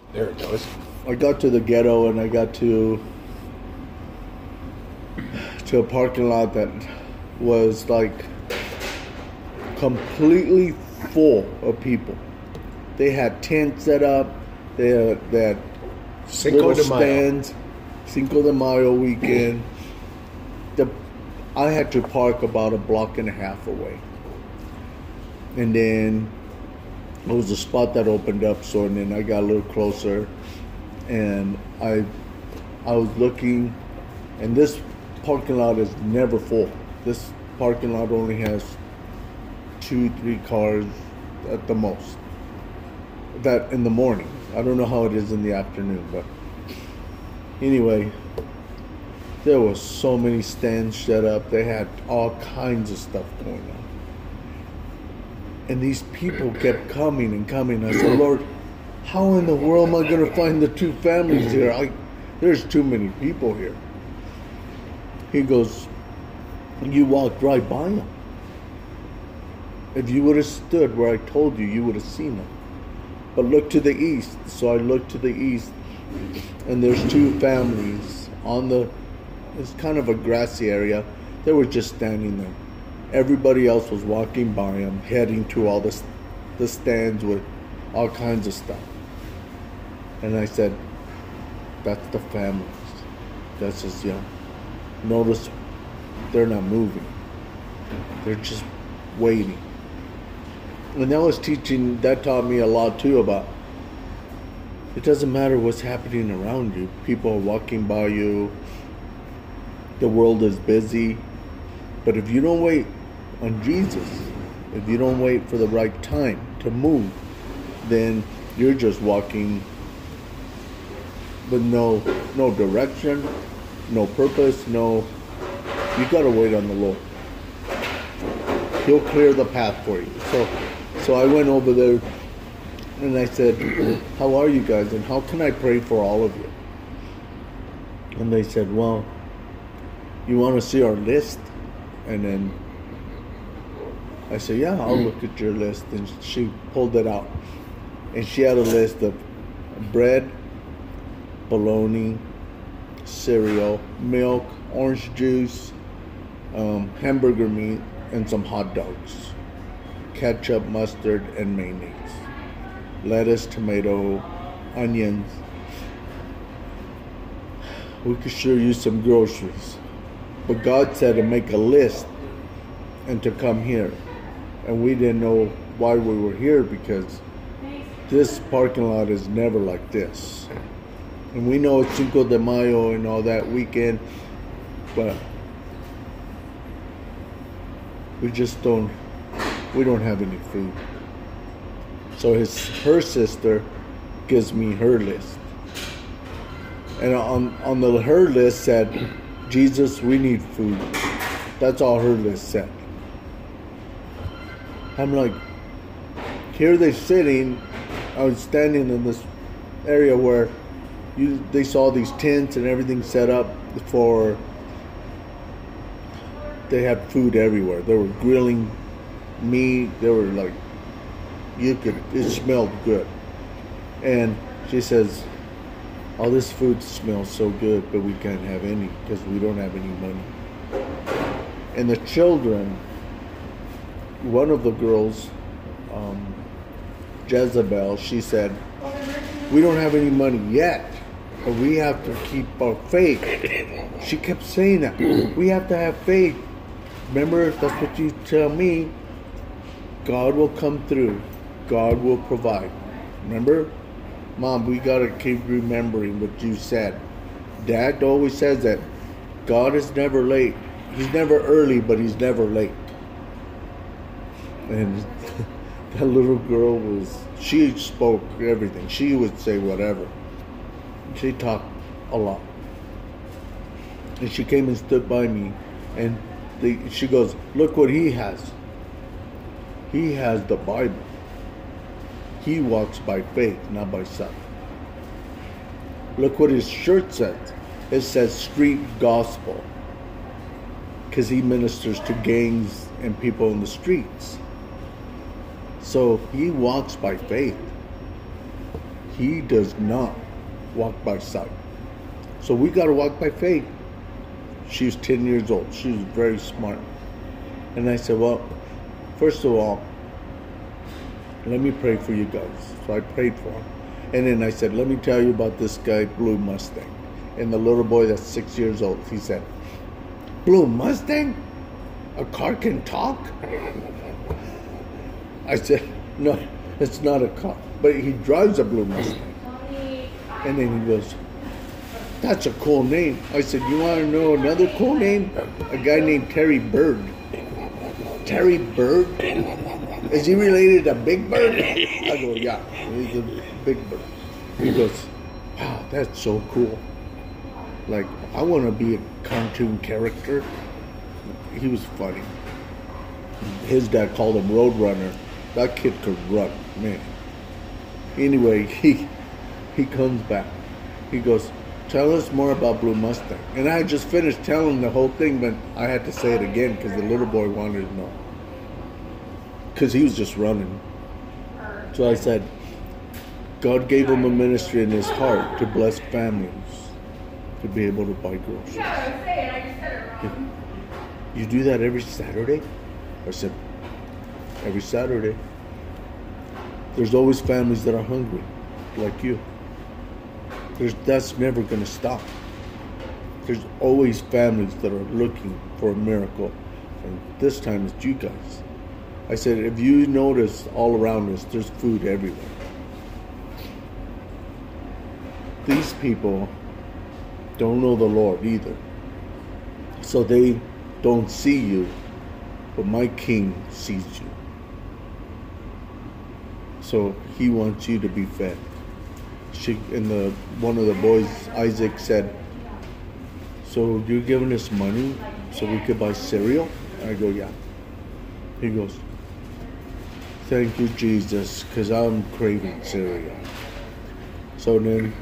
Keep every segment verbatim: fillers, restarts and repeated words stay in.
There it goes. I got to the ghetto and I got to to a parking lot that was like completely full of people. They had tents set up. They had, they had Cinco little de Mayo. stands. Cinco de Mayo weekend. The I had to park about a block and a half away, and then there was a spot that opened up. So and then I got a little closer, and I I was looking, and this parking lot is never full. This parking lot only has two, three cars at the most. That in the morning. I don't know how it is in the afternoon, but anyway, there was so many stands set up. They had all kinds of stuff going on. And these people kept coming and coming. I said, Lord, how in the world am I going to find the two families here? I, there's too many people here. He goes, you walked right by them. If you would have stood where I told you, you would have seen them. But look to the east. So I looked to the east, and there's two families on the, it's kind of a grassy area. They were just standing there. Everybody else was walking by them, heading to all the, the stands with all kinds of stuff. And I said, that's the families. That's just young. Notice they're not moving. They're just waiting. And that was teaching, that taught me a lot too about it doesn't matter what's happening around you. People are walking by you. The world is busy. But if you don't wait on Jesus, if you don't wait for the right time to move, then you're just walking with no no direction, no purpose, no, you gotta wait on the Lord. He'll clear the path for you. So so I went over there and I said, how are you guys and how can I pray for all of you? And they said, well, you want to see our list? And then I said, yeah, I'll look at your list. And she pulled it out. And she had a list of bread, bologna, cereal, milk, orange juice, um, hamburger meat, and some hot dogs. Ketchup, mustard, and mayonnaise. Lettuce, tomato, onions. We could sure use some groceries. But God said to make a list and to come here. And we didn't know why we were here because this parking lot is never like this. And we know it's Cinco de Mayo and all that weekend, but we just don't, we don't have any food. So his, her sister gives me her list. And on, on the, her list said, Jesus, we need food. That's all her list said. I'm like, here they're sitting. I was standing in this area where you, they saw these tents and everything set up for, they had food everywhere. They were grilling meat. They were like, you could, it smelled good. And she says, all this food smells so good, but we can't have any because we don't have any money. And the children, one of the girls, um, Jezebel, she said, we don't have any money yet, but we have to keep our faith. She kept saying that. We have to have faith. Remember, that's what you tell me. God will come through. God will provide. Remember? Mom, we got to keep remembering what you said. Dad always says that God is never late. He's never early, but he's never late. And that little girl was, she spoke everything. She would say whatever. She talked a lot. And she came and stood by me. And they, she goes, look what he has. He has the Bible. He walks by faith, not by sight. Look what his shirt says. It says street gospel. Because he ministers to gangs and people in the streets. So he walks by faith. he does not walk by sight. So we got to walk by faith. She was ten years old. She was very smart. And I said, well, first of all, let me pray for you guys. So I prayed for him. And then I said, let me tell you about this guy, Blue Mustang. And the little boy that's six years old, he said, Blue Mustang? A car can talk? I said, no, it's not a car. But he drives a Blue Mustang. And then he goes, that's a cool name. I said, you want to know another cool name? A guy named Terry Bird. Terry Bird? Is he related to Big Bird? I go, yeah, he's a Big Bird. He goes, wow, that's so cool. Like, I want to be a cartoon character. He was funny. His dad called him Roadrunner. That kid could run, man. Anyway, he he comes back. He goes, tell us more about Blue Mustang. And I had just finished telling the whole thing, but I had to say it again because the little boy wanted to know. Because he was just running. So I said, God gave him a ministry in his heart to bless families to be able to buy groceries. You do that every Saturday? I said, every Saturday. There's always families that are hungry, like you. There's, that's never going to stop. There's always families that are looking for a miracle. And this time it's you guys. I said, if you notice all around us, there's food everywhere. These people don't know the Lord either. So they don't see you, but my King sees you. So he wants you to be fed. She, and the one of the boys, Isaac, said, so you're giving us money so we could buy cereal? I go, yeah. He goes, thank you, Jesus, because I'm craving cereal. So then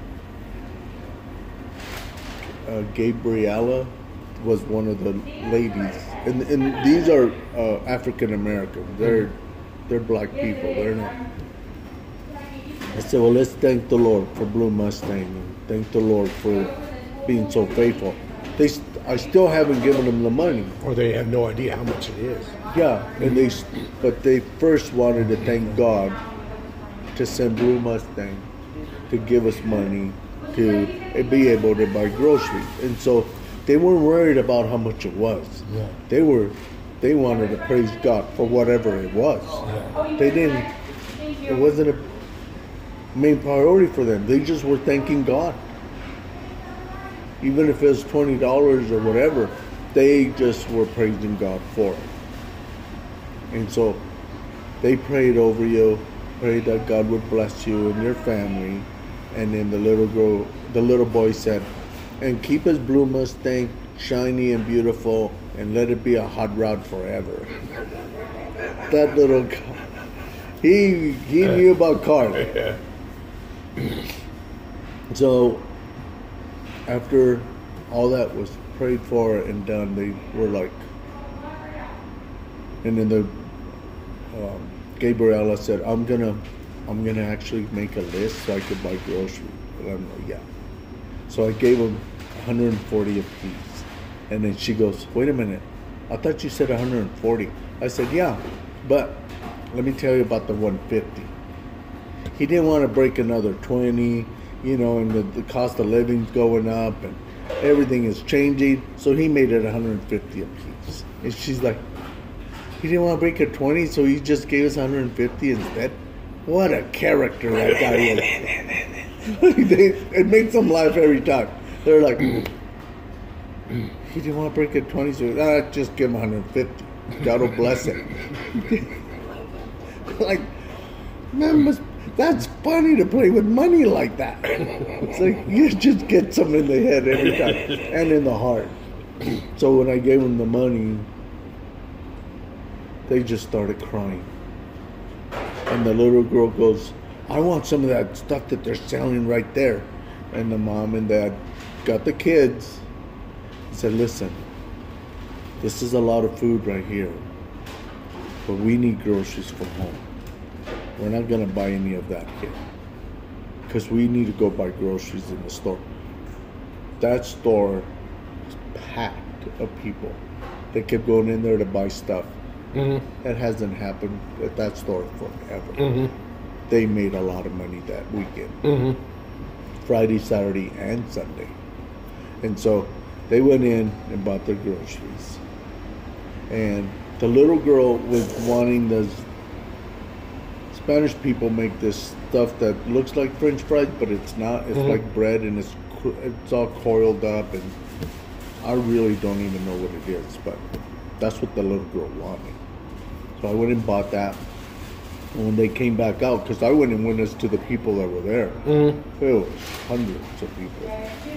uh, Gabriella was one of the ladies. And, and these are uh, African American. They're, they're black people. They're not. I said, well, let's thank the Lord for Blue Mustang and thank the Lord for being so faithful. They, I still haven't given them the money. Or they have no idea how much it is. Yeah, and they, but they first wanted to thank God to send Blue Mustang to give us money to be able to buy groceries. And so they weren't worried about how much it was. Yeah. They were, they wanted to praise God for whatever it was. Yeah. They didn't, it wasn't a main priority for them. They just were thanking God. Even if it was twenty dollars or whatever, they just were praising God for it. And so they prayed over you, prayed that God would bless you and your family. And then the little girl, the little boy said, and keep his Blue Mustang shiny and beautiful and let it be a hot rod forever. That little guy, he, he knew about cars. So after all that was prayed for and done, they were like, and then the um, Gabriella said, I'm gonna I'm gonna actually make a list so I could buy groceries. And I'm like, yeah. So I gave them one hundred forty a piece. And then she goes, wait a minute, I thought you said one hundred forty. I said, yeah, but let me tell you about the one hundred fifty. He didn't want to break another twenty, you know, and the, the cost of living's going up and everything is changing. So he made it one hundred fifty a piece. And she's like, he didn't want to break a twenty, so he just gave us one hundred fifty instead. What a character that guy is. they, it makes them laugh every time. They're like, he didn't want to break a twenty, so ah, just give him one hundred fifty. God will bless it. Like, man, must, that's funny to play with money like that. It's like, you just get some in the head every time, and in the heart. So when I gave them the money, they just started crying. And the little girl goes, I want some of that stuff that they're selling right there. And the mom and dad got the kids and said, listen, this is a lot of food right here, but we need groceries from home. We're not going to buy any of that here. because we need to go buy groceries in the store. That store is packed of people. They kept going in there to buy stuff. Mm-hmm. That hasn't happened at that store forever. Mm-hmm. They made a lot of money that weekend. Mm-hmm. Friday, Saturday, and Sunday. And so they went in and bought their groceries. And the little girl was wanting the Spanish people make this stuff that looks like French fries, but it's not. It's Mhm. like bread, and it's co- it's all coiled up, and I really don't even know what it is, but that's what the little girl wanted. So I went and bought that. And when they came back out, because I went and witnessed to the people that were there, Mm-hmm. it was hundreds of people.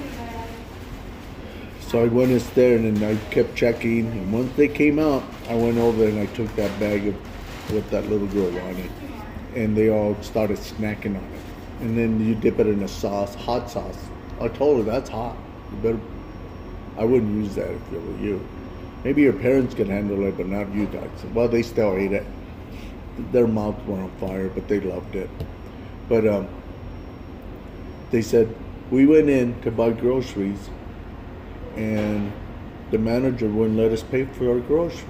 So I went in there and then I kept checking, and once they came out, I went over and I took that bag of what that little girl wanted, and they all started snacking on it. And then you dip it in a sauce, hot sauce. I told her that's hot. You better. I wouldn't use that if it were you. Maybe your parents could handle it, but not you guys. Well, they still ate it. Their mouths were on fire, but they loved it. But um, they said we went in to buy groceries, and the manager wouldn't let us pay for our groceries.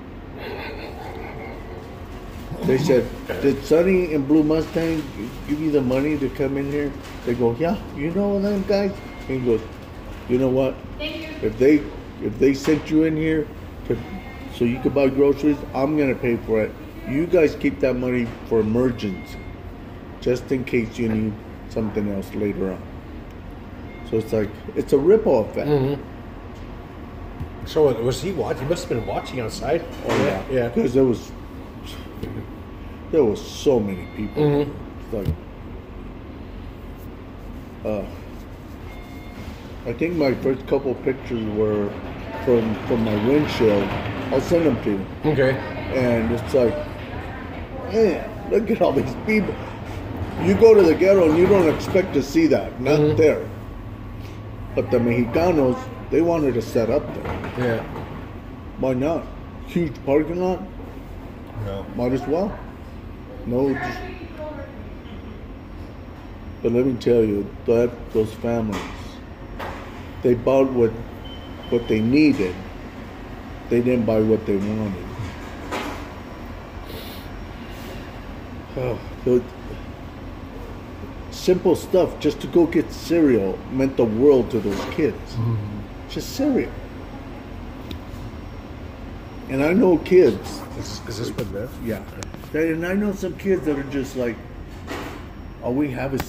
They said, "Did Sonny and Blue Mustang give you the money to come in here?" They go, "Yeah, you know them guys." And he goes, "You know what? If they if they sent you in here to so you could buy groceries, I'm gonna pay for it. You guys keep that money for emergency, just in case you need something else later on." So it's like it's a ripple effect. Mm-hmm. So was he watching? He must have been watching outside. Oh yeah, Yeah. Because there was there was so many people. Mhm. It's like, uh, I think my first couple pictures were from from my windshield. I'll send them to you. Okay. And it's like, man, look at all these people. You go to the ghetto and you don't expect to see that. Not Mhm. there. But the Mexicanos, they wanted to set up there. Yeah. Why not? Huge parking lot? No. Might as well. No. Just, but let me tell you, that those families, they bought what what they needed. They didn't buy what they wanted. Oh, so simple stuff, just to go get cereal meant the world to those kids. Just cereal. And I know kids. Is, is this been there? Yeah. And I know some kids that are just like, all we have is